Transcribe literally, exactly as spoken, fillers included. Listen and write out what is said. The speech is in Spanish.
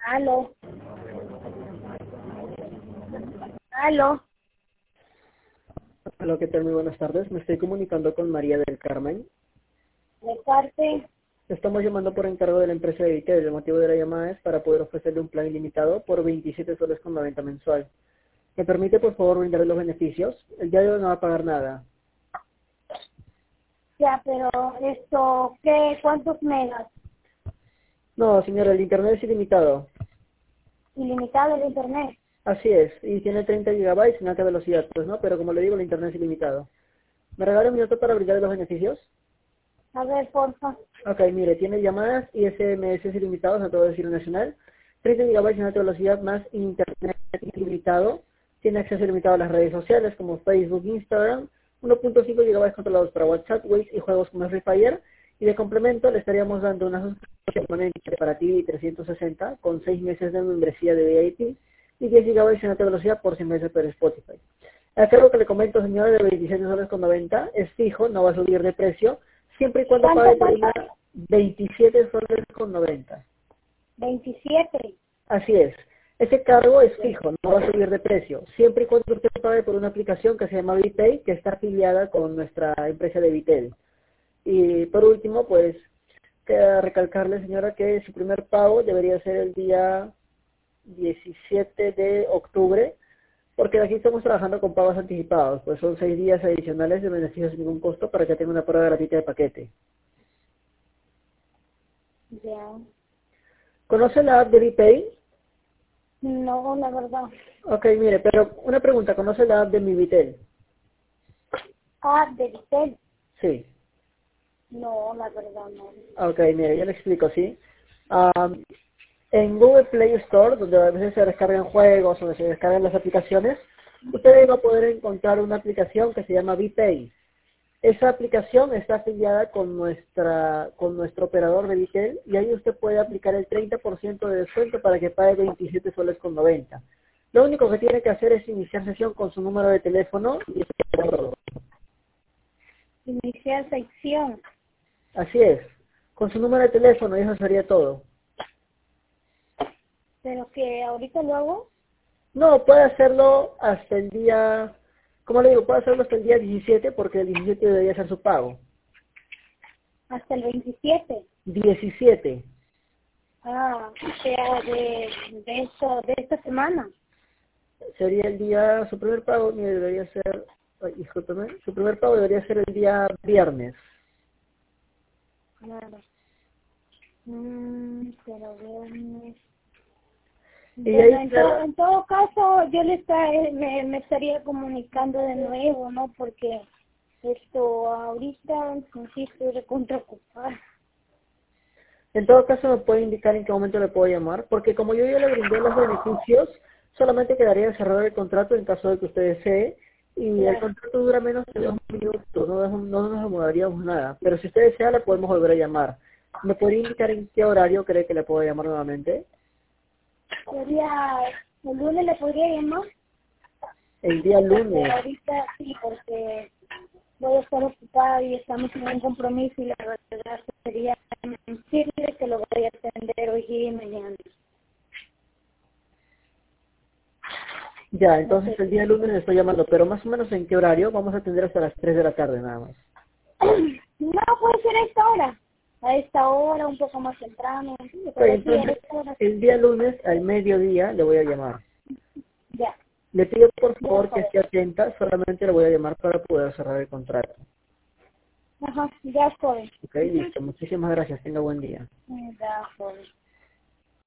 Aló. Aló. Hola, ¿qué tal? Muy buenas tardes. Me estoy comunicando con María del Carmen. De parte. Estamos llamando por encargo de la empresa de Vitel. El motivo de la llamada es para poder ofrecerle un plan ilimitado por veintisiete soles con noventa mensual. ¿Me permite, por favor, brindarle los beneficios? El día de hoy no va a pagar nada. Ya, pero esto, ¿qué? ¿Cuántos megas? No, señora, el internet es ilimitado. Ilimitado el internet. Así es, y tiene treinta gigabytes en alta velocidad, pues no, pero como le digo, el internet es ilimitado. ¿Me regala un minuto para brindarle los beneficios? A ver, porfa. Ok, mire, tiene llamadas y S M S ilimitados a todo el cielo nacional, treinta gigabytes en alta velocidad más internet ilimitado, tiene acceso ilimitado a las redes sociales como Facebook, Instagram, uno punto cinco gigabytes controlados para WhatsApp, Waze y juegos como Free Fire, y de complemento le estaríamos dando una suscripción permanente para T V trescientos sesenta con seis meses de membresía de V I P y diez gigabytes en alta velocidad por seis meses por Spotify. El cargo que le comento, señora, de veintisiete soles con noventa es fijo, no va a subir de precio, siempre y cuando ¿Cuánto, pague por cuánto? una veintisiete soles con noventa. veintisiete. Así es. Ese cargo es fijo, no va a subir de precio, siempre y cuando usted pague por una aplicación que se llama ViPay, que está afiliada con nuestra empresa de Vitel. Y por último, pues, queda recalcarle, señora, que su primer pago debería ser el día diecisiete de octubre, porque aquí estamos trabajando con pagos anticipados, pues son seis días adicionales de beneficios sin ningún costo para que tenga una prueba gratuita de paquete. Ya. ¿Conoce la app de ViPay? No, la verdad. Ok, mire, pero una pregunta, ¿conoce la app de Mi Vitel? Ah, de Vitel. Sí. No, la verdad no. Ok, mire, yo le explico, ¿sí? Am, en Google Play Store, donde a veces se descargan juegos, donde se descargan las aplicaciones, usted va a poder encontrar una aplicación que se llama ViPay. Esa aplicación está afiliada con nuestra con nuestro operador de Vitel y ahí usted puede aplicar el treinta por ciento de descuento para que pague veintisiete soles con noventa. Lo único que tiene que hacer es iniciar sesión con su número de teléfono y eso es todo. Iniciar sección. Así es, con su número de teléfono y eso sería todo. Pero que ahorita lo hago No, puede hacerlo hasta el día, como le digo, puede hacerlo hasta el día diecisiete porque el diecisiete debería ser su pago. hasta el veintisiete. diecisiete. Ah, o sea, de, de esto, de esta semana. Sería el día, su primer pago mire, debería ser, ay, discúlpeme, su primer pago debería ser el día viernes. Claro. Mm, pero viernes. Y de ahí Bueno, en, to- queda- en todo caso, yo le está, eh, me, me estaría comunicando de nuevo, ¿no? Porque esto ahorita, sí, estoy recontra ocupada. en todo caso me puede indicar en qué momento le puedo llamar, porque como yo ya le brindé los beneficios, solamente quedaría cerrar el contrato en caso de que usted desee, y el Claro. contrato dura menos de dos minutos, no, no no nos demoraríamos nada, pero si usted desea le podemos volver a llamar. ¿Me podría indicar en qué horario cree que le puedo llamar nuevamente? Sería, el lunes le podría llamar, El día porque lunes. ahorita sí, porque voy a estar ocupada y estamos en un compromiso y la verdad sería decirle que lo voy a atender hoy y mañana. Ya, No entonces sé. el día lunes le estoy llamando, pero más o menos en qué horario, vamos a atender hasta las tres de la tarde nada más. No, puede ser a esta hora. A esta hora, un poco más temprano. Sí, Ok, pero sí, a entonces esta hora. el día lunes al mediodía le voy a llamar. Ya, Le pido por ya, favor que joven. esté atenta, solamente le voy a llamar para poder cerrar el contrato. Ajá, ya, joven. Ok, listo, muchísimas gracias, tenga buen día. Ya, joven.